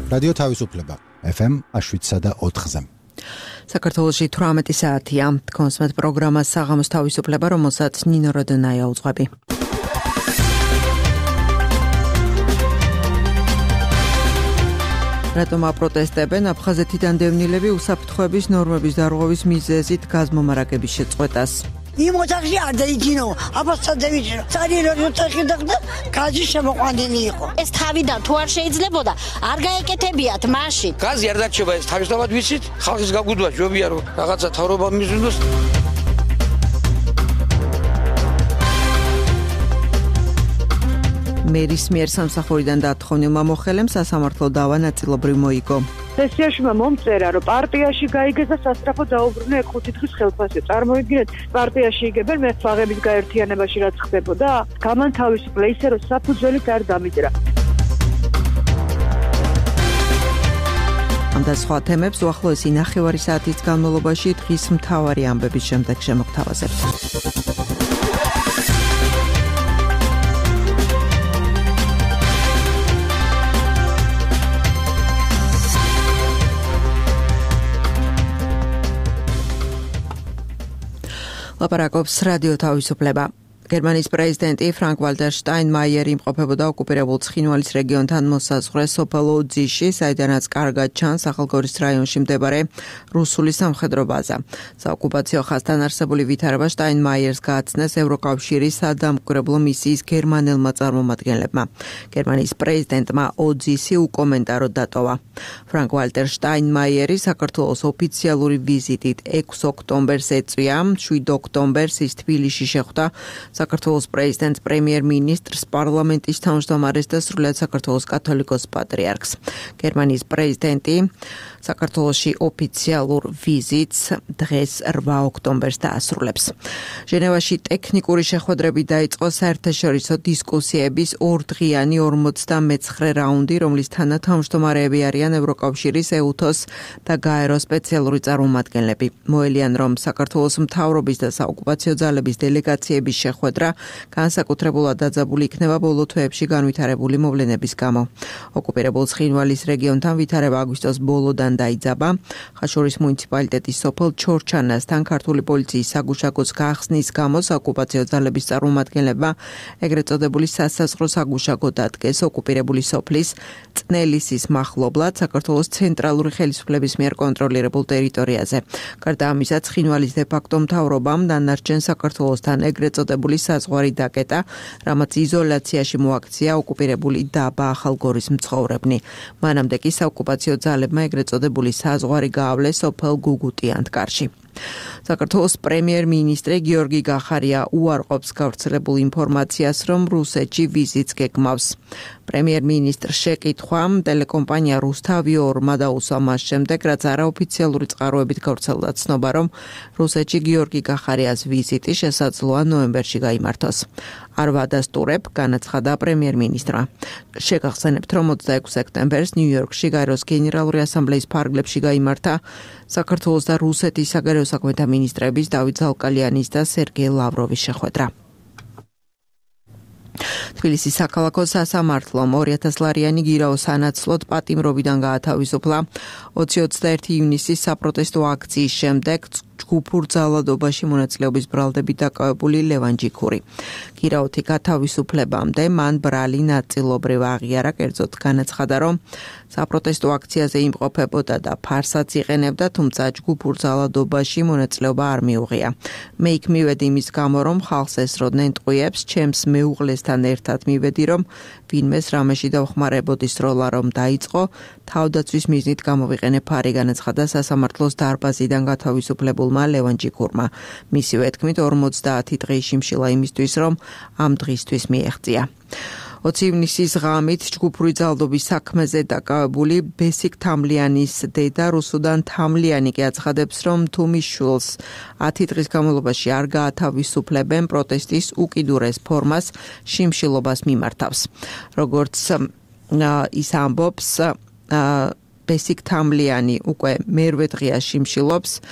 რადიო თავისუფლება FM 107.4-ზე. საქართველოში 18 საათია. კონსმეთ პროგრამა საღამოს თავისუფლება, რომელსაც ნინო როდონაია უძღვები. რატომ აპროტესტებენ აფხაზეთიდან დევნილები უსაფრთხოების ნორმების დარღვევის მიზეზით გაზმომარაგების შეწყვეტას? იმ ოთახში არ დაიძინო, აფასადევიჩი. წარირო ოთახი დაგდა, გაზი შემოყვანილი იყო. ეს თავიდან თუ არ შეიძლებოდა, არ გაეკეთებიათ მაშინ. გაზი არ დარჩება, ეს თავისთავად ვიცით, ხალხის გაგუდვა ჯობია რომ რაღაცა თავრობა მიზნოს. მერის მიერ სამსახურიდან დათხოვნილმა მოხელემ სასამართლო დავა ნაწილობრივ მოიგო. სესიაში მომწერა, რომ პარტიაში გაიგეს და სასწრაფო დაუბრუნა 5 დღის ხელფასზე. წარმოიდგინეთ, პარტიაში იგებენ მეთვალების გაერთიანებაში რაც ხდებოდა, გამანთავისუფლა ისე რომ საფუძველით არ დამიძრა. ამ და სხვა თემებს უახლოესი 9 საათის განმავლობაში დღის მთავარი ამბების შემდეგ შემოგთავაზებთ. ლაპარაკობს რადიო თავისუფლება. გერმანიის პრეზიდენტი ფრანკ-ვალტერ შტაინმაიერი იმყოფებოდა ოკუპირებულ ცხინვალის რეგიონთან მოსაზღვრე სოფელ ოძიში, საიდანაც კარგად ჩანს ახალგორის რაიონში მდებარე რუსული სამხედრო ბაზა. საოკუპაციო ხაზთან არსებული ვითარება შტაინმაიერს გააცნეს ევროკავშირის სადამკვირვებლო მისიის გერმანელმა წარმომადგენლებმა. გერმანიის პრეზიდენტმა ოძისი უკომენტაროდ დატოვა. ფრანკ-ვალტერ შტაინმაიერი საქართველოს ოფიციალური ვიზიტით 6 ოქტომბერს ეწვია, 7 ოქტომბერს ის თბილისში შეხვდა საქართველოს პრეზიდენტს, პრემიერ-მინისტრს, პარლამენტის თავმჯდომარეს და სრულად საქართველოს კათოლიკოს პატრიარქს. გერმანიის პრეზიდენტი საქართველოში ოფიციალურ ვიზიტს დღეს 8 ოქტომბერს დაასრულებს. ჟენევაში ტექნიკური შეხვედრები დაიწყო საერთაშორისო დისკუსიების 2დღიანი 49 რაუნდი, რომლის თანათავმჯდომარეები არიან ევროკავშირის, ეუთოს და გაეროს სპეციალური წარმომადგენლები. მოელიან, რომ საქართველოს მთავრობის და საოკუპაციო ძალების დელეგაციების შეხვედრა განსაკუთრებულად დაძაბული იქნება ბოლო თვეებში განვითარებული მოვლენების გამო. ოკუპირებულ ცხინვალის რეგიონთან ვითარება აგვისტოს ბოლოდან დაიძაბა. ხაშურის მუნიციპალიტეტის სოფელ ჩორჩანასთან ქართული პოლიციის საგუშაგოს გახსნის გამო საოკუპაციო ძალების წარმომადგენლებმა ეგრეთ წოდებული სასაზღვრო საგუშაგო დადგეს ოკუპირებული სოფლის წნელისის მახლობლად საქართველოს ცენტრალური ხელისუფლების მიერ კონტროლირებულ ტერიტორიაზე. გარდა ამისა, ცხინვალის დე-ფაქტო მთავრობამ დანარჩენ საქართველოსთან ეგრეთ წოდებული საზღვარი დაკეტა, რამაც იზოლაციაში მოაქცია ოკუპირებული დაბა ახალგორის მცხოვრებნი. მანამდე კი საოკუპაციო ძალებმა ეგრეთ წოდებული საზღვარი გაავლეს სოფელ გუგუტიანთკარში. საქართველოს პრემიერ-მინისტრი გიორგი გახარია უარყოფს გავრცელებულ ინფორმაციას, რომ რუსეთში ვიზიტს გეგმავს. პრემიერ-მინისტრს შეკითხვა ტელეკომპანია რუსთავი-2-მა დაუსვა მას შემდეგ, რაც არაოფიციალური წყაროებით გავრცელდა ცნობა, რომ რუსეთში გიორგი გახარიას ვიზიტი შესაძლოა ნოემბერში გაიმართოს. არ ვადასტურებ, განაცხადა პრემიერ-მინისტრმა. შეგახსენებთ, რომ 26 სექტემბერს ნიუ-იორკში გაეროს გენერალური ასამბლეის ფარგლებში გაიმართა საქართველოს და რუსეთის საგარეო საქმეთა მინისტრების დავით ზალკალიანის და სერგეი ლავროვის შეხვედრა. თბილისის საქალაქო სასამართლომ 2000 ლარიანი გირაოს სანაცვლოდ პატიმრობიდან გაათავისუფლა 20-21 ივნისის საპროტესტო აქციის შემდეგ ჯგუფურ ძალადობაში მონაწილეობის ბრალდებით დაკავებული ლევან ჯიქური. გირაოთი გათავისუფლებამდე მან ბრალი ნაწილობრივ აღიარა, კერძოდ განაცხადა, რომ საპროტესტო აქციაზე იმყოფებოდა და ფარსაც იყენებდა, თუმცა ჯგუფურ ძალადობაში მონაწილეობა არ მიუღია. მე იქ მივედი იმის გამო, რომ ხალხს ესროდნენ ტყვიებს, ჩემს მეუღლესთან ერთად მივედი, რომ ვინმეს რამეში დავხმარებოდი სროლა რომ დაიწყო, თავდაცვის მიზნით გამოვიყენე ფარი, განაცხადა სასამართლოს დარბაზიდან გათავისუფლებულმა ლევან ჯიქურმა. მისივე თქმით 50 დღის შიმშილა იმისთვის, რომ ამ დღისთვის მიეღწია. 20 ივნისის ღამით ჯგუფური ძალადობის საქმეზე დაკავებული ბესიკ თამლიანის დედა რუსუდან თამლიანი კი აცხადებს, რომ თუ მის შვილს 10 დღის განმავლობაში არ გაათავისუფლებენ, პროტესტის უკიდურეს ფორმას შიმშილობას მიმართავს. როგორც ის ამბობს, ბესიკ თამლიანი უკვე მერვე დღეა შიმშილობს.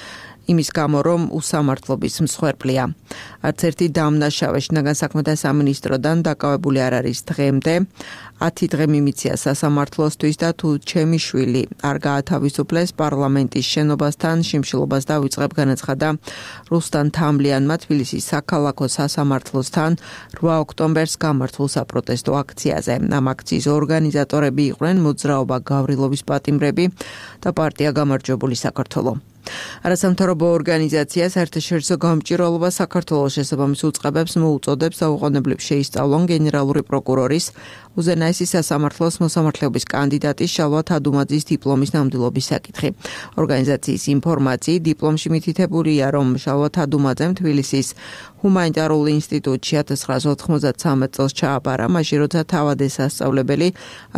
იმის გამო, რომ უსამართლობის მსხვერპლია. არც ერთი დამნაშავე შინაგან საქმეთა სამინისტროდან დაკავებული არ არის დღემდე. 10 დღე მიმიცია სასამართლოსთვის და თუ ჩემი შვილი არ გაათავისუფლეს პარლამენტის შენობასთან შიმშილობას დავიწყებ, განაცხადა რუსტან თამლიანმა თბილისის საქალაქო სასამართლოსთან 8 ოქტომბერს გამართულ საპროტესტო აქციაზე. ამ აქციის ორგანიზატორები იყვნენ მოძრაობა გავრილობის პატიმრები და პარტია გამარჯვებული საქართველო. არასამთავრობო ორგანიზაცია საერთაშორისო გამჭირვალობა საქართველოს შესაბამის უწყებებს მოუწოდებს დაუყოვნებლივ შეისწავლონ გენერალური პროკურორის უზენაესი სასამართლოს მოსამართლეობის კანდიდატის შალვა თადუმაძის დიპლომის ნამდვილობის საკითხი. ორგანიზაციის ინფორმაციით დიპლომში მითითებულია, რომ შალვა თადუმაძემ თბილისის ჰუმანიტარულ ინსტიტუტში 1993 წელს ჩააბარა, მაშინ როცა თავად ესასწავლებელი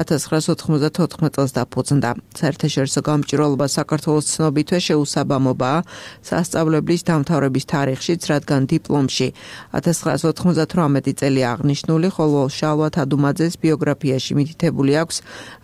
1994 წელს დაფუძნდა. საერთაშორისო გამჭირვალობა საქართველოს ცნობითვე შეუსაბამობაა სასწავლებლის დამთავრების თარიღშიც, რადგან დიპლომში 1998 წელი აღნიშნული, ხოლო შალვა თადუმაძეს ბიოგრაფიაში მითითებული აქვს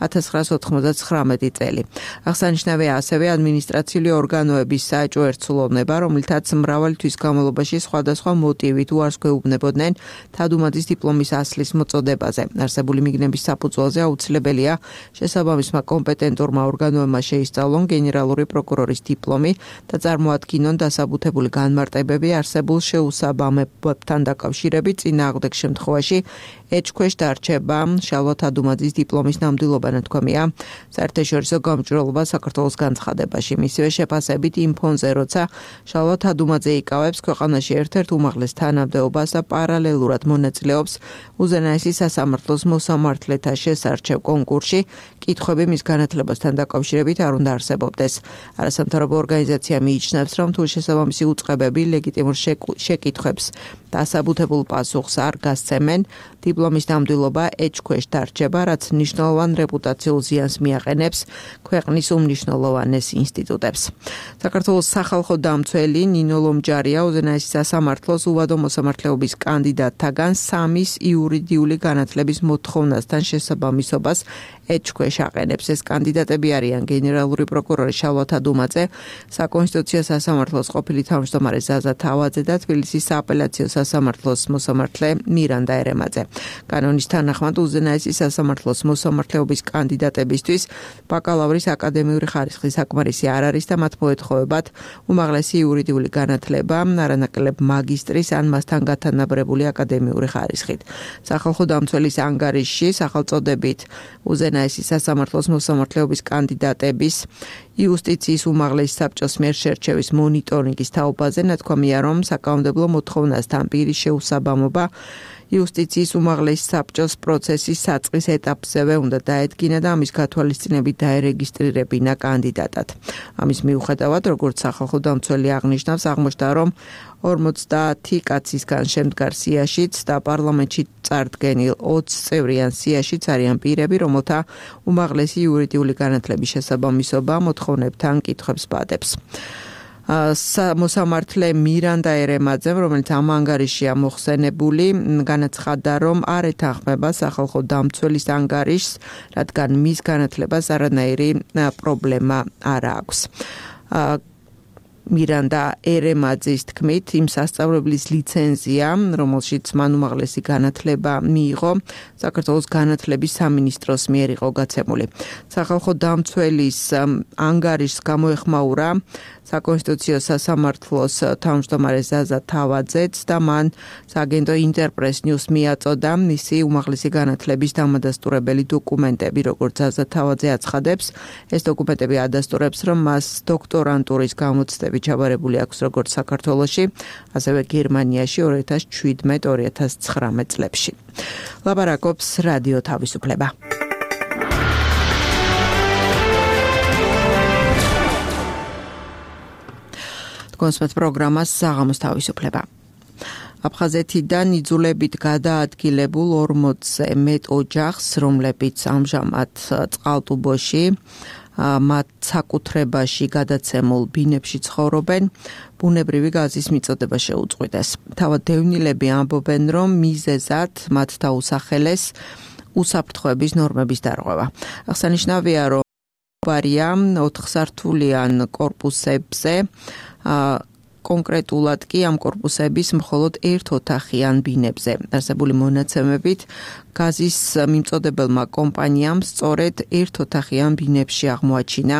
1999 წელი. აღსანიშნავია ასევე ადმინისტრაციული ორგანოების საეჭვო ერთსულოვნება, რომელთაც მრავალი თვის განმავლობაში სხვადასხვა მოტივით უარს გვეუბნებოდნენ თადუმაძის დიპლომის ასლის მოწოდებაზე. არსებული მიგნების საფუძველზე აუცილებელია შესაბამისმა კომპეტენტურმა ორგანოებმა შეისწავლონ გენერალური პროკურორის დიპლომი და წარმოადგინონ დასაბუთებული განმარტებები არსებულ შეუსაბამებებთან დაკავშირებით. წინააღმდეგ შემთხვევაში ეჭქვეშ დარჩება შალვა თადუმაძის დიპლომის ნამდვილობა, ნათქვამია საერთაშორისო გამჭირვალობა საქართველოს განცხადებაში. მისივე შეფასებით იმ ფონზე, როცა შალვა თადუმაძე იკავებს ქვეყანაში ერთ-ერთ უმაღლეს თანამდებობას და პარალელურად მონაწილეობს უზენაესი სასამართლოს მოსამართლეთა შესარჩევ კონკურსში, კითხვები მის განათლებასთან დაკავშირებით არ უნდა არსებობდეს. არასამთავრობო ორგანიზაცია მიიჩნევს, რომ თუ შესაბამისი უწყებები ლეგიტიმურ შეკითხვებს დასაბუთებულ პასუხს არ გასცემენ, დიპლომის ნამდვილობა ეჭქვეშ დარჩება, რაც მნიშვნელოვან რეპუტაციულ ზიანს მიაყენებს ქვეყნის უმნიშვნელოვანეს ინსტიტუტებს. საქართველოს სახალხო დამცველი ნინო ლომჯარია უზენაესი სასამართლოს უვადო მოსამართლეობის კანდიდატთაგან 3-ის იურიდიული განათლების მოთხოვნასთან შესაბამისობას ეჭქვეშ აყენებს. ეს კანდიდატები არიან გენერალური პროკურორი შალვა თადუმაძე, საკონსტიტუციო სასამართლოს ყოფილი თავმჯდომარე ზაზა თავაძე და თბილისის სააპელაციო სასამართლოს მოსამართლე მირანდა ერემაძე. კანონის თანახმად უზენაესი სასამართლოს მოსამართლეობის კანდიდატებისთვის ბაკალავრის აკადემიური ხარისხი საკმარისი არ არის და მათ მოეთხოვებათ უმაღლესი იურიდიული განათლება, არანაკლებ მაგისტრის ან მასთან გათანაბრებული აკადემიური ხარისხით. სახალხო დამცველის ანგარიშში სახელწოდებით უზენაესი სასამართლოს მოსამართლეობის კანდიდატების იუსტიციის უმაღლესი საბჭოს მიერ შერჩევის მონიტორინგის თაობაზე ნათქვამია, რომ საკანონმდებლო მოთხოვნასთან პირის შეუსაბამობა იუსტიციის უმაღლესი საბჭოს პროცესის საწყის ეტაპზევე უნდა დაედგინა და ამის გათვალისწინებით დაერეგისტრირებინა კანდიდატად. ამის მიუხედავად, როგორც სახალხო დამცველი აღნიშნავს, აღმოჩნდა, რომ 50 კაცისგან შემდგარ სიაშიც და პარლამენტში წარდგენილ 20 წევრიან სიაშიც არიან პირები, რომელთა უმაღლესი იურიდიული განათლების შესაბამისობა მოთხოვნებთან კითხვებს ბადებს. მოსამართლე მირანდა ერემაძემ, რომელიც ამ ანგარიშია მოხსენებული, განაცხადა, რომ არ ეთანხმება სახალხო დამცველის ანგარიშს, რადგან მის განათლებას არანაირი პრობლემა არ აქვს. მირანდა ერემაძის თქმით, იმ სასწავლებლის ლიცენზია, რომელშიც მან უმაღლესი განათლება მიიღო, საქართველოს განათლების სამინისტროს მიერ იყო გაცემული. სახალხო დამცველის ანგარიშს გამოეხმაურა საკონსტიტუციო სასამართლოს თავმჯდომარე ზაზა თავაძეც და მან სააგენტო ინტერპრეს ნიუს მიაწოდა მისი უმაღლესი განათლების დამადასტურებელი დოკუმენტები, როგორც ზაზა თავაძე აცხადებს. ეს დოკუმენტები ადასტურებს, რომ მას დოქტორანტურის გამოცდები ჩაბარებული აქვს როგორც საქართველოში, ასევე გერმანიაში 2017-2019 წლებში. ლაპარაკობს რადიო თავისუფლება. კონსმეთ პროგრამას საღამოს თავისუფლება. აფხაზეთიდან იძულებით გადაადგილებულ 40-ზე მეტ ოჯახს, რომლებიც ამჟამად წყალტუბოში მათ საკუთრებაში გადაცემულ ბინებში ცხოვრობენ, ბუნებრივი გაზის მიწოდება შეუწყვიტეს. თავად დევნილები ამბობენ, რომ მიზეზად მათ დაუსახელეს უსაფრთხოების ნორმების დარღვევა. აღსანიშნავია, რომ ბარია 4 სართულიან კორპუსებზე კონკრეტულად კი ამ კორპუსების მხოლოდ ერთოთახიან ბინებზე. არსებული მონაცემებით გაზის მიმწოდებელმა კომპანიამ სწორედ ერთოთახიან ბინებში აღმოაჩინა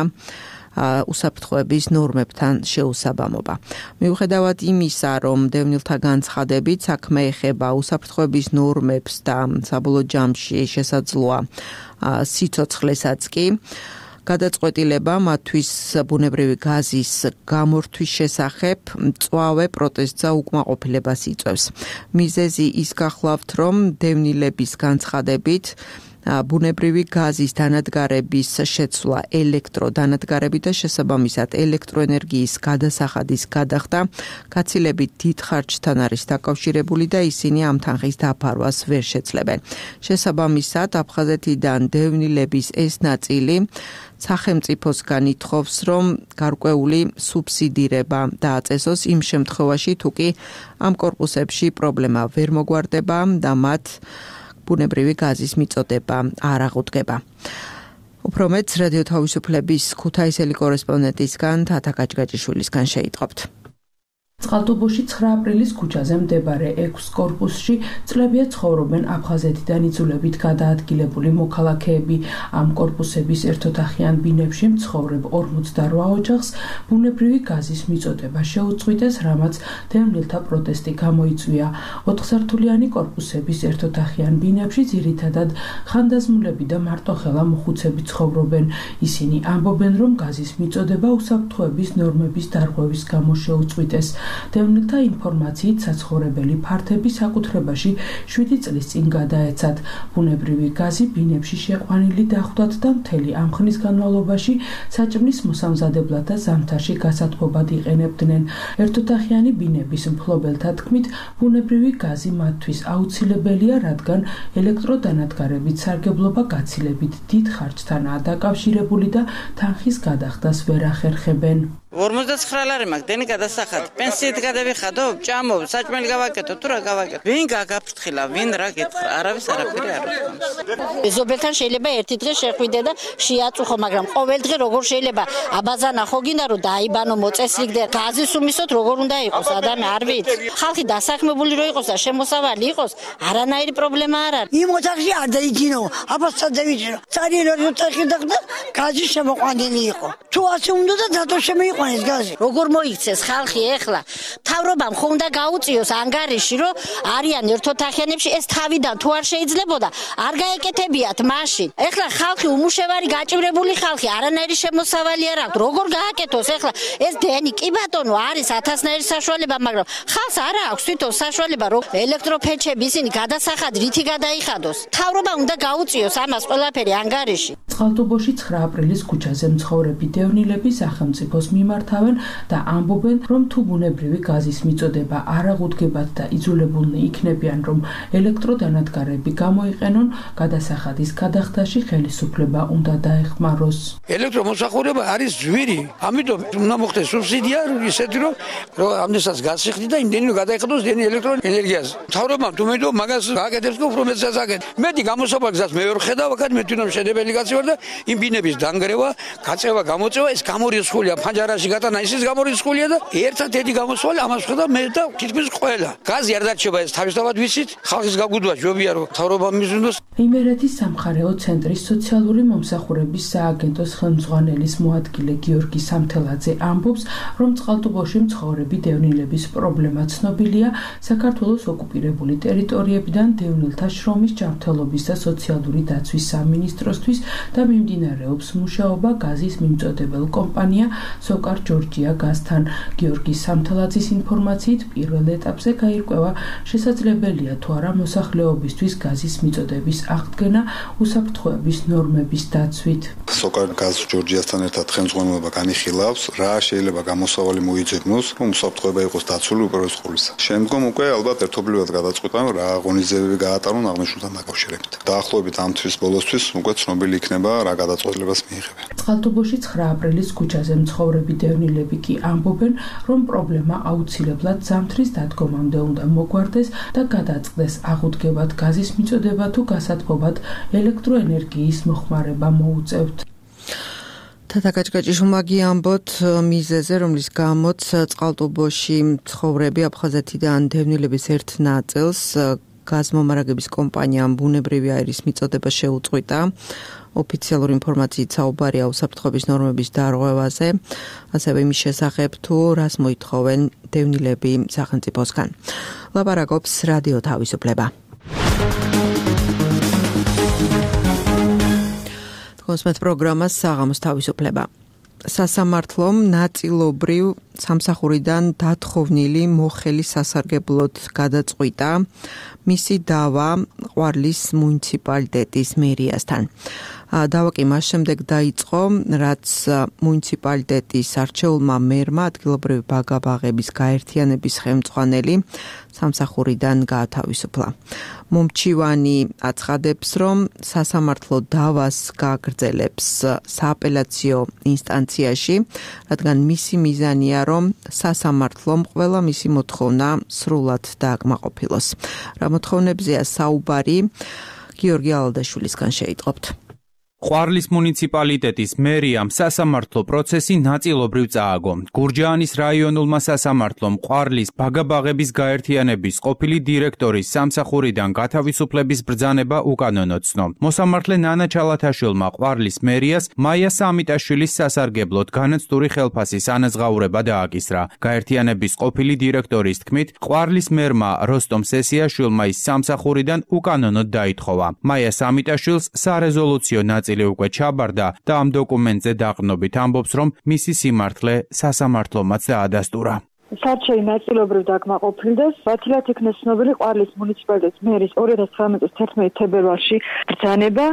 უსაფრთხოების ნორმებთან შეუსაბამობა. მიუხედავად იმისა, რომ დევნილთა განცხადებით საქმე ეხება უსაფრთხოების ნორმებს და საბოლოო ჯამში შესაძლოა სიცოცხლესაც კი, გადაწყვეტილება მათთვის ბუნებრივი გაზის გამორთვის შესახებ მწვავე პროტესტს და უკმაყოფილებას იწვევს. მიზეზი ის გახლავთ, რომ დევნილების განცხადებით ბუნებრივი გაზის დანადგარების შეცვლა ელექტროდანადგარებით და შესაბამისად ელექტროენერგიის გადასახადის გადახდა გაცილებით დიდ ხარჯთან არის დაკავშირებული და ისინი ამ თანხის დაფარვას ვერ შეცლებენ. შესაბამისად აფხაზეთიდან დევნილების ეს ნაწილი სახელმწიფოსგან ითხოვს, რომ გარკვეული სუბსიდირება დააწესოს იმ შემთხვევაში, თუ კი ამ კორპუსებში პრობლემა ვერ მოგვარდება და მათ ბუნებრივი გაზის მიწოდება არ აღუდგება. უფრო მეტს რადიო თავისუფლების ქუთაისელი კორესპონდენტისგან თათა გაჭგაჭიშვილისგან შეიტყობთ. წყალტუბოში 9 აპრილის ქუჩაზე მდებარე 6 კორპუსში წლებია ცხოვრობენ აფხაზეთიდან იძულებით გადაადგილებული მოქალაქეები. ამ კორპუსების ერთოთახიან ბინებში მცხოვრებ 48 ოჯახს ბუნებრივი გაზის მიწოდება შეუწყვიტეს, რამაც დევნილთა პროტესტი გამოიწვია. 4 სართულიანი კორპუსების ერთოთახიან ბინებში ძირითადად ხანდაზმულები და მარტოხელა მოხუცები ცხოვრობენ. ისინი ამბობენ, რომ გაზის მიწოდება უსაფრთხოების ნორმების დარღვევის გამო შეუწყვიტეს. დევნილთა ინფორმაციით საცხოვრებელი ფართები საკუთრებაში 7 წლის წინ გადაეცათ. ბუნებრივი გაზი ბინებში შეყვანილი დახვდათ და მთელი ამ ხნის განმავლობაში საჭმლის მოსამზადებლად და ზამთარში გასათბობად იყენებდნენ. ერთოთახიანი ბინების მფლობელთა თქმით, ბუნებრივი გაზი მათთვის აუცილებელია, რადგან ელექტროდანადგარებით სარგებლობა გაცილებით დიდ ხარჯთანაა დაკავშირებული და თანხის გადახდას ვერ ახერხებენ. 49 ლარი მაქვს დენი გადასახადი. პენსიით გადავიხადო, ჭამობ, საჭმელი გავაკეთო, თუ რა გავაკეთო. ვინ გაგაფრთხილა, ვინ რა გეთხრა, არავის არაფერი არ აქვს. ზოგადად შეიძლება ერთი დღე შეხვიდე და შეაწუხო, მაგრამ ყოველ დღე როგორ შეიძლება აბაზანა ხო გინდა რომ დაიბანო მოწესრიგდე, გაზის უმისოთ როგორ უნდა იყოს ადამიანი არ ვიცი. ხალხი დასაქმებული რო იყოს და შემოსავალი იყოს, არანაირი პრობლემა არ არის. იმ ოთახში არ დაიძინო, აბასთან დავიჭირო. ძალიან ოთახი და გაზი შემოყვანილი იყო. თუ ასე უნდა და დათო შემოიყო როგორ მოიქცეს ხალხი ეხლა თავრობამ ხო უნდა გაუწიოს ანგარიში რომ არიან ერთოთახიანებში ეს თავიდან თუ არ შეიძლებოდა არ გაეკეთებიათ მაშინ ეხლა ხალხი უმუშევარი გაჭირებული ხალხი არანაირი შემოსავალი არ აქვს როგორ გააკეთოს ეხლა ეს დენი კი ბატონო არის 1000-ნაირი საშუალება მაგრამ ხალხს არ აქვს თვითონ საშუალება რომ ელექტროფეჩები ისინი გადასახად რითი გადაიხადოს თავრობა უნდა გაუწიოს ამას ყველაფერი ანგარიში. წყალტუბოში 9 აპრილის ქუჩაზე მცხოვრები დევნილები სახელმწიფოს მიმართავენ და ამბობენ, რომ თუ ბუნებრივი გაზის მიწოდება არ აღუდგებათ და იძულებულნი იქნებიან, რომ ელექტროდანადგარები გამოიყენონ, გადასახადის გადახდაში ხელისუფლება უნდა დაეხმაროს. ელექტრომოსახურება არის ძვირი, ამიტომ უნდა მოხდეს სუბსიდია ისეთი, რომ ამდენსაც გასიხდი და იმდენი გადაიხადოს დენი ელექტროენერგიას. თავრობამ თუ მე მაგას გააკეთებს, უფრო მეტსაც აკეთებს. მეტი გამოსავალ გზას მე ვერ ხედავ, აქ მე თვითონ შედებელი კაცი ვარ და იმ ბინების დანგრევა, გაწევა, გამოწევა ეს გამორიცხულია, ფანჯარაში გატანა ისიც გამორიცხულია და ერთად გამოსვალი ამას ხედავ მე და თითქმის ყველა. გაზი არ დარჩება ეს თავისთავად ვიცით, ხალხის გაგუდვა ჯობია რომ თავრობამ მიზნოს. იმერეთის სამხარეო ცენტრის სოციალური მომსახურების სააგენტოს ხელმძღვანელის მოადგილე გიორგი სამთელაძე ამბობს, რომ წყალტუბოში მცხოვრები დევნილების პრობლემა ცნობილია საქართველოს ოკუპირებული ტერიტორიებიდან დევნილთა შრომის ჯანმრთელობის და სოციალური დაცვის სამინისტროსთვის და მიმდინარეობს მუშაობა გაზის მიმწოდებელ კომპანია სოკარ ჯორჯია გაზთან. გიორგი სამთელაძის ინფორმაციით პირველ ეტაპზე გაირკვევა შესაძლებელია თუ არა მოსახლეობისთვის გაზის მიწოდების აღდგენა უსაფრთხოების ნორმების დაცვით. სოკარ გაზ ჯორჯიასთან ერთად ხელმძღვანელობა განიხილავს, რა შეიძლება გამოსავალი მოიძებნოს, რომ უსაფრთხოება იყოს დაცული უპირველეს ყოვლისა. შემდგომ უკვე ალბათ ერთობლივად გადაწყვეტა, რა აღონიზებები გაატარონ აღნიშნულთან დაკავშირებით. დაახლოებით ამ თვის ბოლოსთვის უკვე ცნობილი იქნება, რა გადაწყვეტილებას მიიღებენ. წყალტუბოში 9 აპრილის ქუჩაზე მცხოვრები დევნილები კი ამბობენ, რომ პრობლემა აუცილებლად ზამთრის დადგომამდე უნდა მოგვარდეს და გადაწყდეს აღუდგებად გაზის მიწოდება თუ გასათბობად ელექტროენერგიის მოხმარება მოუწევთ. თათაკაჭკაჭიშვილმა გიამბოთ მიზეზე, რომლის გამოც წყალტუბოში მცხოვრები აფხაზეთიდან დევნილების ერთ ნაწილს გაზმომარაგების კომპანიამ ბუნებრივი აირის მიწოდება შეუწყვიტა. ოფიციალური ინფორმაციით საუბარია უსაფრთხოების ნორმების დარღვევაზე, ასევე იმის შესახებ თუ რას მოითხოვენ დევნილები სახელმწიფოსგან. ლაპარაკობს რადიო თავისუფლება. კონსმეთ პროგრამას საღამოს თავისუფლება. სასამართლომ ნაწილობრივ სამსახურიდან დათხოვნილი მოხელის სასარგებლოდ გადაწყვიტა მისი დავა ყვარლის მუნიციპალიტეტის მერიასთან. დავა კი მას შემდეგ დაიწყო, რაც მუნიციპალიტეტის არჩეულმა მერმა ადგილობრივი ბაგა-ბაღების გაერთიანების ხელმძღვანელი სამსახურიდან გაათავისუფლა. მომჩივანი აცხადებს, რომ სასამართლო დავას გააგრძელებს სააპელაციო ინსტანციაში, რადგან მისი მიზანია, რომ სასამართლომ ყველა მისი მოთხოვნა სრულად დააკმაყოფილოს. რა მოთხოვნებზეა საუბარი, გიორგი ალადაშვილისგან შეიტყობთ. ყვარლის მუნიციპალიტეტის მერიამ სასამართლო პროცესი ნაწილობრივ წააგო. გურჯაანის რაიონულმა სასამართლომ ყვარლის ბაგა-ბაღების გაერთიანების ყოფილი დირექტორის სამსახურიდან გათავისუფლების ბრძანება უკანონო ცნო. მოსამართლე ნანა ჩალათაშვილმა ყვარლის მერიას მაია სამიტაშვილის სასარგებლოდ განაცდური ხელფასის ანაზღაურება დააკისრა. გაერთიანების ყოფილი დირექტორის თქმით, ყვარლის მერმა როსტომ სესიაშვილმა ის სამსახურიდან უკანონოდ დაითხოვა. მაია სამიტაშვილს სარეზოლუციო ნაწილი უკვე ჩაბარდა და ამ დოკუმენტზე დაყრდნობით ამბობს, რომ მისი სიმართლე სასამართლომაც დაადასტურა. სარჩელი ნაწილობრივ დაკმაყოფილდეს. ბათილად იქნა ცნობილი ყვარლის მუნიციპალიტეტის მერის 2019 წლის 11 თებერვალში ბრძანება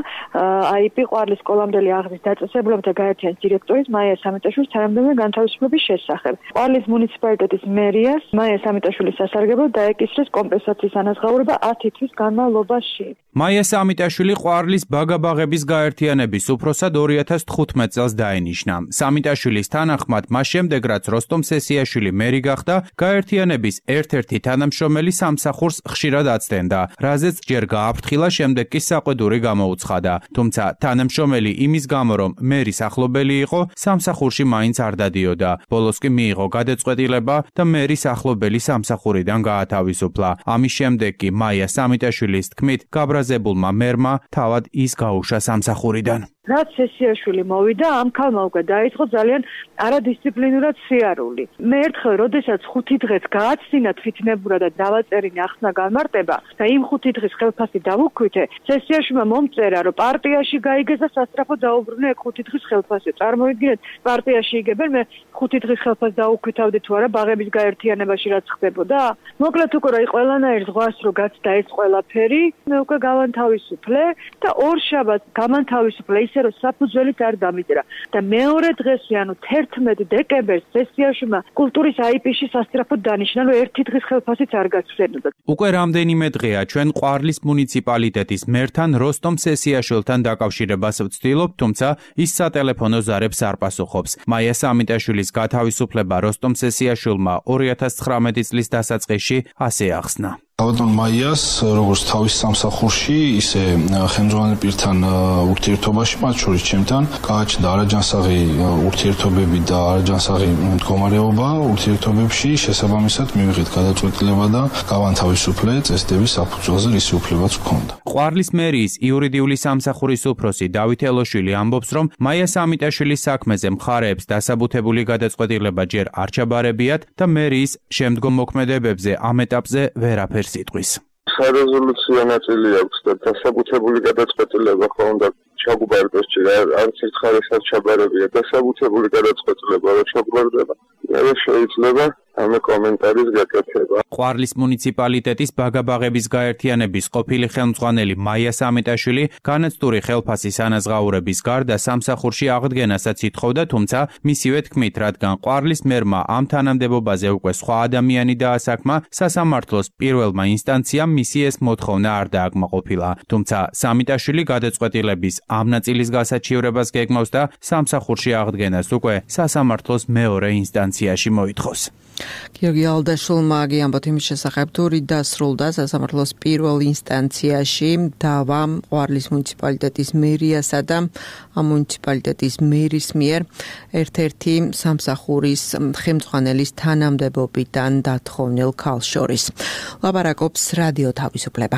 IP ყვარლის სკოლამდელი აღზრდის დაწესებულებათა გაერთიანების დირექტორის მაია სამიტაშვილის თანამდებობიდან განთავისუფლების შესახებ. ყვარლის მუნიციპალიტეტის მერიას მაია სამიტაშვილის სასარგებლოდ დაეკისრეს კომპენსაციის ანაზღაურება 10 თვის განმავლობაში. მაია სამიტაშვილი ყვარლის ბაგა-ბაღების გაერთიანების უფროსად 2015 წელს დაენიშნა. სამიტაშვილის თანახმად, მას შემდეგ რაც როსტომ სესიაშვილი მერი გახდა, გაერთიანების ერთ-ერთი თანამშრომელი სამსახურს ხშირად აცდენდა, რაზეც ჯერ გააფრთხილა, შემდეგ კი საყვედური გამოუცხადა. თუმცა თანამშრომელი იმის გამო, რომ მერის ახლობელი იყო, სამსახურში მაინც არ დადიოდა. ბოლოს კი მიიღო გადაწყვეტილება და მერის ახლობელი სამსახურიდან გაათავისუფლა. ამის შემდეგ კი მაია სამიტაშვილის თქმით, გაბრაზებულმა მერმა თავად ის გაუშა სამსახურიდან. რაც სესიაშვილი მოვიდა, ამ ქალმა უკვე დაიწყო ძალიან არადისციპლინურად სიარული. მე ერთხელ, როდესაც 5 დღეს გააცდინა თვითნებურად და დავაწერინე ახსნა განმარტება და იმ 5 დღის ხელფასი დავუქვითე, სესიაშვილმა მომწერა, რომ პარტიაში გაიგეს და სასწრაფოდ დაუბრუნე 5 დღის ხელფასი. წარმოიდგინეთ, პარტიაში იგებენ, მე 5 დღის ხელფასს დაუქვითავდი თუ არა ბაღების გაერთიანებაში რაც ხდებოდა? მოკლედ უკვე რა ყველანაირ ზღვას რო გაცდა ეს ყველაფერი, მე უკვე გავანთავისუფლე და ორ შაბათს გამანთავისუფლე ისე რომ საფუძველით არ დამიძრა და მეორე დღესვე, ანუ 11 დეკემბერს სესიაშვილმა კულტურის IP-ში სასწრაფოდ დანიშნა, რომ 1 დღის ხელფასიც არ გაცვენოდა. უკვე რამდენიმე დღეა ჩვენ ყვარლის მუნიციპალიტეტის მერთან როსტომ სესიაშვილთან დაკავშირებას ვცდილობთ, თუმცა ის სატელეფონო ზარებს არ პასუხობს. მაია სამიტაშვილის გათავისუფლება როსტომ სესიაშვილმა 2019 წლის დასაწყისში ასე ახსნა. ბატონ მაიას როგორც თავის სამსახურში, ისე ხელმძღვანელ პირთან ურთიერთობაში, მათ შორის ჩემთან, გააჩნდა არაჯანსაღი ურთიერთობები და არაჯანსაღი მდგომარეობა ურთიერთობებში, შესაბამისად მივიღეთ გადაწყვეტილება და გავანთავისუფლე წესდების საფუძველზე, რისი უფლებაც ჰქონდა. ყვარლის მერიის იურიდიული სამსახურის უფროსი დავით ელოშვილი ამბობს, რომ მაია სამიტაშვილის საქმეზე მხარეებს დასაბუთებული გადაწყვეტილება ჯერ არ ჩაბარებიათ და მერიის შემდგომ მოქმედებებზე ამ ეტაპზე ვერაფერს იტყვის. სარეზოლუციო ნაწილი აქვს და დასაბუთებული გადაწყვეტილება ხო უნდა ჩაგუბარდეს ჯერ არც ერთ ხარისხად ჩაბარებია დასაბუთებული გადაწყვეტილება რა ჩაგუბარდება. მე შეიძლება ამ კომენტარის გაკეთება. ყვარლის მუნიციპალიტეტის ბაგა-ბაღების გაერთიანების ყოფილი ხელმძღვანელი მაია სამიტაშვილი განაცდური ხელფასის ანაზღაურების გარდა სამსახურში აღდგენასაც ითხოვდა, თუმცა მისივე თქმით, რადგან ყვარლის მერმა ამ თანამდებობაზე უკვე სხვა ადამიანი დაასაქმა, სასამართლოს პირველმა ინსტანციამ მისი ეს მოთხოვნა არ დააკმაყოფილა. თუმცა სამიტაშვილი გადაწყვეტილების ამ ნაწილის გასაჩივრებას გეგმავს და სამსახურში აღდგენას უკვე სასამართლოს მეორე ინსტანციაში მოითხოვს. გიორგი ალდაშულმა ამბობთ იმის შესახებ, თუ დასრულდა სასამართლოს პირველ ინსტანციაში დავა ყვარლის მუნიციპალიტეტის მერიასა და ამ მუნიციპალიტეტის მერის მიერ ერთ-ერთი სამსახურის ხელმძღვანელის თანამდებობიდან დათხოვნილ ქალს შორის. ლაპარაკობს რადიო თავისუფლება.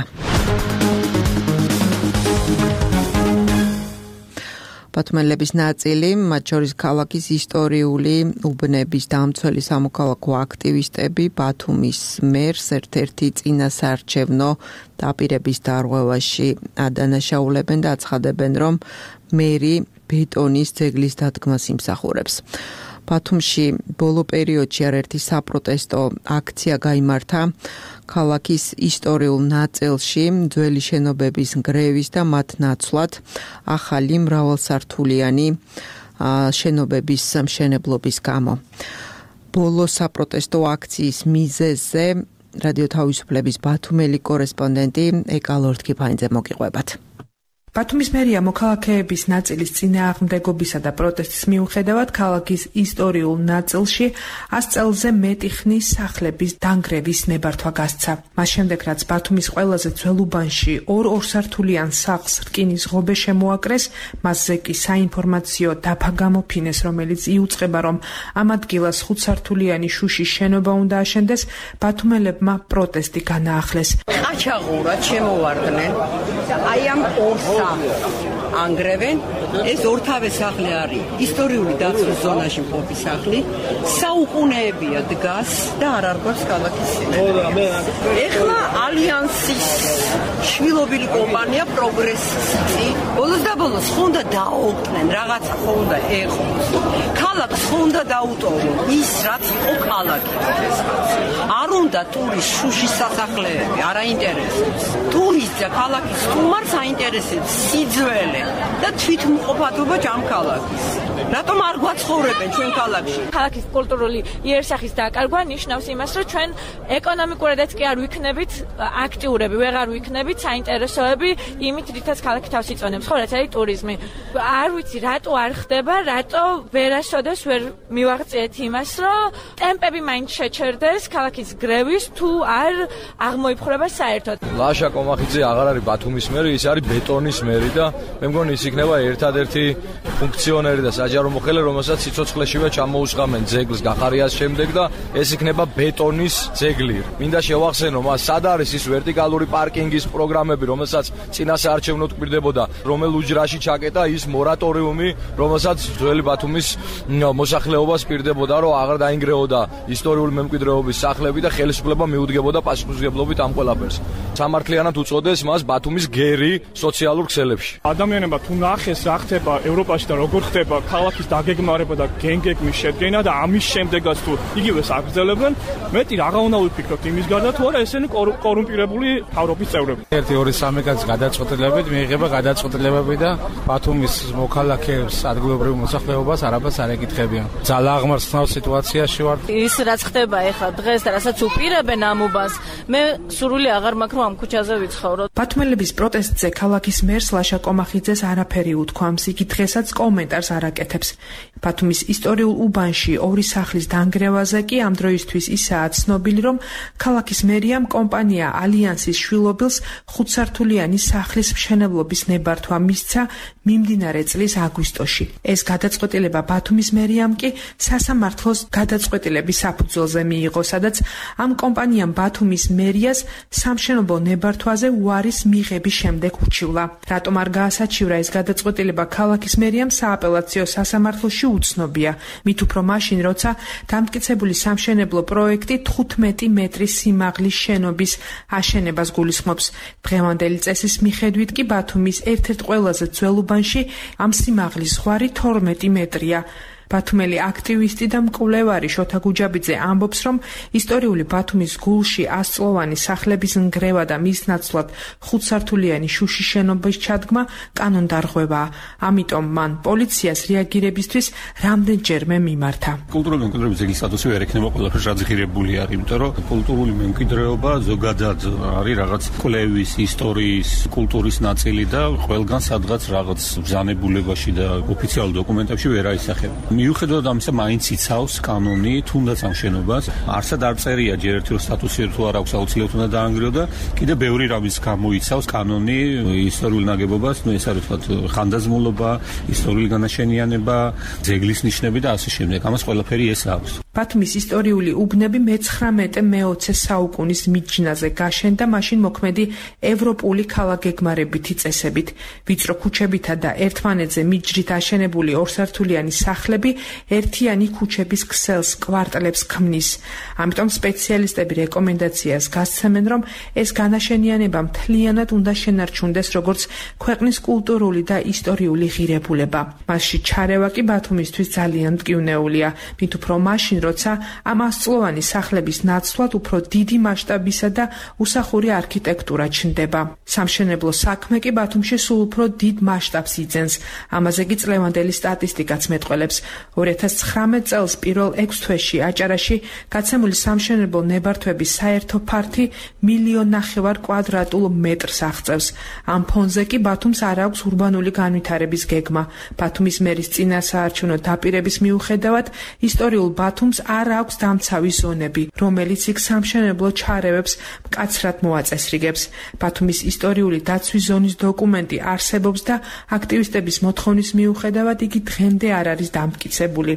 ბათუმელების ნაწილი, მათ შორის ქალაქის ისტორიული უბნების დამცველი სამოქალაქო აქტივისტები ბათუმის მერს ერთ-ერთი წინასაარჩევნო დაპირების დარღვევაში ადანაშაულებენ და აცხადებენ, რომ მერი ბეტონის ძეგლის დადგმას იმსახურებს. ბათუმში ბოლო პერიოდში არაერთი საპროტესტო აქცია გაიმართა ქალაქის ისტორიულ ნაწილში ძველი შენობების ნგრევის და მათ ნაცვლად ახალი მრავალსართულიანი შენობების მშენებლობის გამო. ბოლო საპროტესტო აქციის მიზეზზე რადიო თავისუფლების ბათუმელი კორესპონდენტი ეკა ლორთქიფანიძე მოგიყვებათ. ბათუმის მერია მოქალაქეების ნაწილის წინააღმდეგობისა და პროტესტის მიუხედავად ქალაქის ისტორიულ ნაწილში 100 წელზე მეტი ხნის სახლების დანგრევის ნებართვა გასცა. მას შემდეგ, რაც ბათუმის ყველაზე ძველ უბანში ორსართულიან სახლს რკინის ღობე შემოაკრეს, მასზე კი საინფორმაციო დაფა გამოფინეს, რომელიც იუწყება, რომ ამ ადგილას 5 სართულიანი შუშის შენობა უნდა აშენდეს, ბათუმელებმა პროტესტი განაახლეს. ყაჩაღურად შემოვარდნენ. აი ამ ანგრევენ, ეს ორთავე სახლი არის ისტორიული დაცვის ზონაში მყოფი სახლი, საუკუნეებია დგას და არ არგვავს ქალაქის სიმეტრია. ეხლა ალიანსის შვილობილი კომპანია პროგრესი ბოლოს და ბოლოს ხონდა დაუკვდნენ, რაღაცა ხონდა ეხოს. ქალაქს ხონდა დაუტოვონ ის, რაც იყო ქალაქი. არ უნდა ტურის შუშის სასახლეები, არ აინტერესებს. ტურისტს და ქალაქის სტუმარს აინტერესებს სიძველე და თვითმყოფადობა ჯამ ქალაქის. რატომ არ გვაცხოვრებენ ჩვენ ქალაქში? ქალაქის კულტურული იერსახის დაკარგვა ნიშნავს იმას, რომ ჩვენ ეკონომიკურადაც კი არ ვიქნებით აქტიურები, ვეღარ ვიქნებით საინტერესოები იმით, რითაც ქალაქი თავს იწონებს, ხო, რაც არის ტურიზმი. არ ვიცი, რატო არ ხდება, რატო ვერასოდეს ვერ მივაღწიეთ იმას, რომ ტემპები მაინც შეჩერდეს ქალაქის გრევის, თუ არ აღმოიფხვრება საერთოდ. ლაშა კომახიძე აღარ არის ბათუმის მერი, ის არის ბეტონის მერი და მე მგონი ის იქნება ერთადერთი ფუნქციონერი და საჯარო მოხელე, რომელსაც სიცოცხლეშივე ჩამოუსხამენ ძეგლს გახარიას შემდეგ და ეს იქნება ბეტონის ძეგლი. მინდა შევახსენო, მას სად არის ის ვერტიკალური პარკინგის პროგრამები, რომელსაც წინასაარჩევნოდ კვირდებოდა, რომელ უჯრაში ჩაკეტა ის მორატორიუმი, რომელსაც ძველი ბათუმის მოსახლეობას კვირდებოდა, რომ აღარ დაინგრეოდა ისტორიული მემკვიდრეობის სახლები და ხელისუფლება მიუდგებოდა პასუხისმგებლობით ამ ყველაფერს. სამართლიანად უწოდეს მას ბათუმის გერი სოციალურ ქსელებში. ადამიანებმა თუ ნახეს რა ხდება ევროპაში და როგორ ხდება ქალაქის დაგეგმარება და გენგეგმის შედგენა და ამის შემდეგაც თუ იგივეს აგრძელებენ, მეტი რაღა უნდა ვიფიქროთ იმის გარდა თუ არა ესენი კორუმპირებული მთავრობის წევრები. 1-2-3 კაც გადაწყვეტილებებით მიიღება გადაწყვეტილებები და ბათუმის მოქალაქეებს ადგილობრივ მოსახლეობას არაფერს არ ეკითხებიან. ძალა აღმარცხნავ სიტუაციაში ვარ. ის რაც ხდება ეხლა დღეს და რასაც უპირებენ ამ უბანს, მე სურვილი აღარ მაქვს რომ ამ ქუჩაზე ვიცხოვრო. ბათუმელების პროტესტზე ქალაქის მერს ლაშა კომახიძეს არაფერი უთქვამს, იგი დღესაც კომენტარს არ აკეთებს. ბათუმის ისტორიულ უბანში ორი სახლის დანგრევაზე კი ამ დროისთვის ისაა ცნობილი, რომ ქალაქის მერიამ კომპანია ალიანსის შვილობილს 5 სართულიანი სახლის მშენებლობის ნებართვა მისცა მიმდინარე წლის აგვისტოში. ეს გადაწყვეტილება ბათუმის მერიამ კი სასამართლოს გადაწყვეტილების საფუძველზე მიიღო, სადაც ამ კომპანიამ ბათუმის მერიას სამშენებლო ნებართვაზე უარის მიღების შემდეგ უჩივლა. რატომ არ გაასაჩივრა ეს გადაწყვეტილება ქალაქის მერიამ სააპელაციო სასამართლოში უცნობია. მით უფრო მაშინ, როცა დამტკიცებული სამშენებლო პროექტი 15 მეტრის სიმაღლის შენობის აშენებას გულისხმობს. დღევანდელი წესის მიხედვით კი ბათუმის ერთ-ერთ ყველაზე ძველ უბანში ამ სიმაღლის ზღვარი 12 მეტრია. ბათუმელი აქტივისტი და მკვლევარი შოთა გუჯაბიძე ამბობს, რომ ისტორიული ბათუმის გულში 100 წლოვანი სახლების ნგრევა და მის ნაცვლად 5 სართულიანი შუშის შენობის ჩადგმა კანონდარღვევაა. ამიტომ მან პოლიციას რეაგირებისთვის რამდენჯერმე მიმართა. კულტურული მემკვიდრეობის ძეგლის სტატუსი ვერ ექნება ყველაფერს რაც ღირებული არის, იმიტომ რომ კულტურული მემკვიდრეობა ზოგადად არის რაღაც კვლევის, ისტორიის, კულტურის ნაწილი და ყველგან სადღაც რაღაც ბრძანებულებაში და ოფიციალურ დოკუმენტებში ვერ აისახება. მიუხედავად ამისა, მაინც იცავს კანონი, თუნდაც ამ შენობას, არსად არ წერია ჯერ ერთი სტატუსი თუ არ აქვს აუცილებლად უნდა დაანგრიო და კიდე ბევრი რამის გამოიცავს კანონი ისტორიულ ნაგებობას, ეს არის თქვათ ხანდაზმულობა, ისტორიული განაშენიანება, ძეგლის ნიშნები და ასე შემდეგ. ამას ყველაფერი ეს აქვს. ბათუმის ისტორიული უბნები მე-19-მე-20 საუკუნის მიჯნაზე გაშენდა მაშინ მოქმედი ევროპული ქალაქგეგმარებითი წესებით. ვიწრო ქუჩებითა და ერთმანეთზე მიჯრით აშენებული ორსართულიანი სახლები ერთიანი ქუჩების ქსელს, კვარტლებს ქმნის. ამიტომ სპეციალისტები რეკომენდაციას გასცემენ, რომ ეს განაშენიანება მთლიანად უნდა შენარჩუნდეს როგორც ქვეყნის კულტურული და ისტორიული ღირებულება. მასში ჩარევა კი ბათუმისთვის ძალიან მტკივნეულია, მით უფრო მაშინ, როცა ამ 100-წლოვანი სახლების ნაცვლად უფრო დიდი მასშტაბისა და უსახური არქიტექტურა ჩნდება. სამშენებლო საქმე კი ბათუმში სულ უფრო დიდ მასშტაბს იძენს. ამაზე კი წლევანდელი სტატისტიკაც მეტყველებს. 2019 წელს პირველ 6 თვეში აჭარაში გაცემული სამშენებლო ნებართვების საერთო ფართი 1,5 მილიონი კვადრატულ მეტრს აღწევს. ამ ფონზე კი ბათუმს არ აქვს ურბანული განვითარების გეგმა. ბათუმის მერის წინასაარჩევნო დაპირების მიუხედავად ისტორიულ ბათუმს არ აქვს დამცავი ზონები, რომელიც იქ სამშენებლო ჩარევებს მკაცრად მოაწესრიგებს. ბათუმის ისტორიული დაცვის ზონის დოკუმენტი არსებობს და აქტივისტების მოთხოვნის მიუხედავად იგი დღემდე არ არის დამტკიცებული.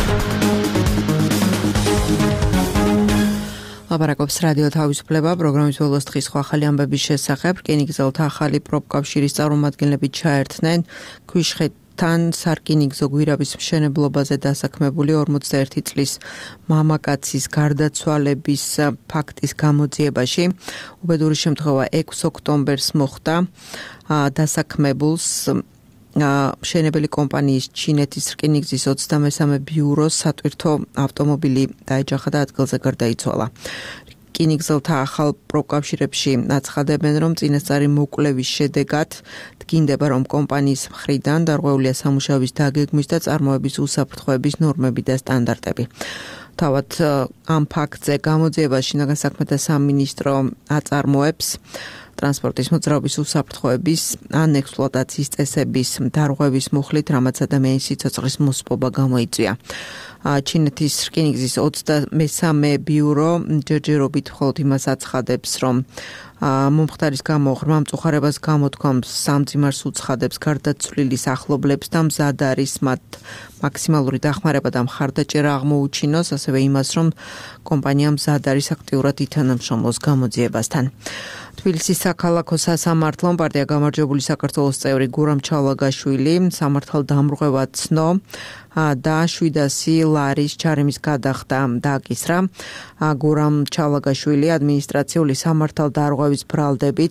ლაპარაკობს რადიო თავისუფლება პროგრამის ბოლოს დღის ახალი ამბების შესახებ. რკინიგზელთა ახალი პროფკავშირის წარმომადგენლები ჩაერთნენ ქვიშხეთთან სარკინიგზო გვირაბის მშენებლობაზე დასაქმებული 41 წლის მამაკაცის გარდაცვალების ფაქტის გამოძიებაში. უბედური შემთხვევა 6 ოქტომბერს მოხდა. დასაქმებულს მშენებელი კომპანიის ჩინეთის რკინიგზის 23 ბიუროს სატვირთო ავტომობილი დაეჯახა და ადგილზე გარდაიცვალა. რკინიგზელთა ახალ პროფკავშირებში აცხადებენ, რომ წინასწარი მოკვლევის შედეგად დგინდება, რომ კომპანიის მხრიდან დარღვეულია სამუშაოების დაგეგმვის და წარმოების უსაფრთხოების ნორმები და სტანდარტები. თავად ამ ფაქტზე გამოძიება შინაგან საქმეთა სამინისტრო აწარმოებს ტრანსპორტის მოძრაობის უსაფრთხოების ან ექსპლუატაციის წესების დარღვევის მუხლით, რამაც ადამიანის სიცოცხლის მოსპობა გამოიწვია. ჩინეთის რკინიგზის 23 ბიურო ჯერჯერობით მხოლოდ იმას აცხადებს, რომ მომხდარის გამო ღრმა მწუხარებას გამოთქვამს, სამძიმარს უცხადებს გარდაცვლილის ახლობლებს და მზად არის მათ მაქსიმალური დახმარება და მხარდაჭერა აღმოუჩინოს, ასევე იმას, რომ კომპანია მზად არის აქტიურად ითანამშრომლოს გამოძიებასთან. თბილისის საქალაქო სასამართლომ პარტია გამარჯვებული საქართველოს წევრი გურამ ჩალაგაშვილი სამართალდამრღვევა ცნო და 700 ლარის ჩარიმის გადახდა დააკისრა. გურამ ჩალაგაშვილი ადმინისტრაციული სამართალდამრღვევის ბრალდებით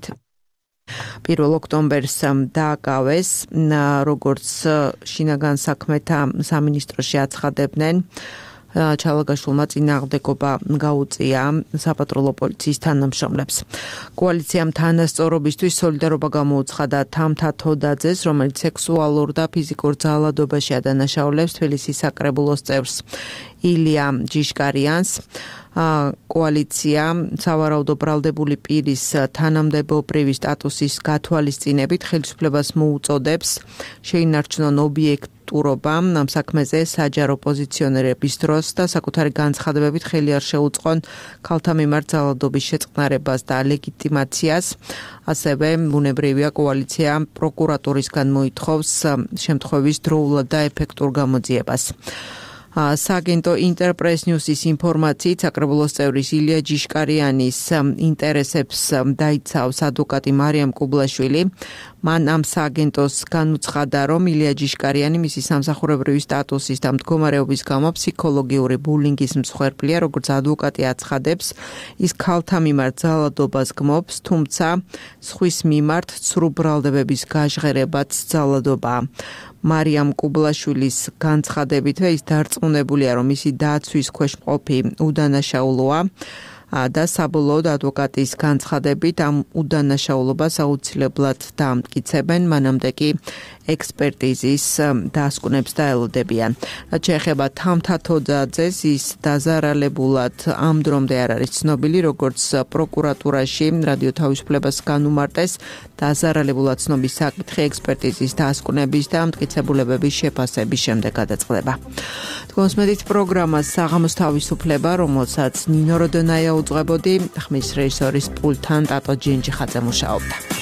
1 ოქტომბერს დააკავეს, როგორც შინაგან საქმეთა სამინისტროში აცხადებდნენ. ჩალაგაშვილმა წინააღმდეგობა გაუწია საპატრულო პოლიციის თანამშრომლებს. კოალიციამ თანასწორობისთვის სოლიდარობა გამოუცხადა თამთა თოდაძეს, რომელიც სექსუალურ და ფიზიკურ ძალადობაში ადანაშაულებს თბილისის საკრებულოს წევრს ილია ჯიშკარიანს. კოალიცია სავარაუდო ბრალდებული პირის თანამდებობრივი სტატუსის გათვალისწინებით ხელისუფლებას მოუწოდებს შეინარჩუნონ ობიექტურობა ამ საქმეზე საჯარო პოზიციონერების დროს და საკუთარი განცხადებებით ხელი არ შეუწყონ ქალთა მიმართ ძალადობის შეწყნარებას და ლეგიტიმაციას. ასევე ბუნებრივია კოალიცია პროკურატურისგან მოითხოვს შემთხვევის დროულად და ეფექტურ გამოძიებას. სააგენტო ინტერპრეს ნიუსის ინფორმაციით საკრებულოს წევრის ილია ჯიშკარიანის ინტერესებს დაიცავს ადვოკატი მარიამ კუბლაშვილი. მან ამ სააგენტოს განუცხადა, რომ ილია ჯიშკარიანი მისი სამსახურებრივი სტატუსის და მდგომარეობის გამო ფსიქოლოგიური ბულინგის მსხვერპლია, როგორც ადვოკატი აცხადებს, ის ქალთა მიმართ ძალადობას გმობს, თუმცა სხვის მიმართ ცრუ ბრალდებების გაჟღერებაც ძალადობაა. მარიამ კუბლაშვილის განცხადებითვე ის დარწმუნებულია, რომ მისი დაცვის ქვეშ მყოფი უდანაშაულოა. და საბოლოოდ ადვოკატის განცხადებით ამ უდანაშაულობას აუცილებლად დაამტკიცებენ, მანამდე კი ექსპერტიზის დასკვნებს დაელოდებიან. რაც შეეხება თამთათოძაძეს, ის დაზარალებულად ამ დრომდე არ არის ცნობილი, როგორც პროკურატურაში რადიო თავისუფლებას განუმარტეს დაზარალებულად ცნობის საკითხი ექსპერტიზის დასკვნების და ამტკიცებულებების შეფასების შემდეგ გადაწყდება. თქვენს მედით პროგრამას საღამოს თავისუფლება, რომელსაც ნინო როდონაია უძღვებოდი, ხმის რეჟისორის პულტთან ტატო ჯინჯიხაძე მუშაობდა.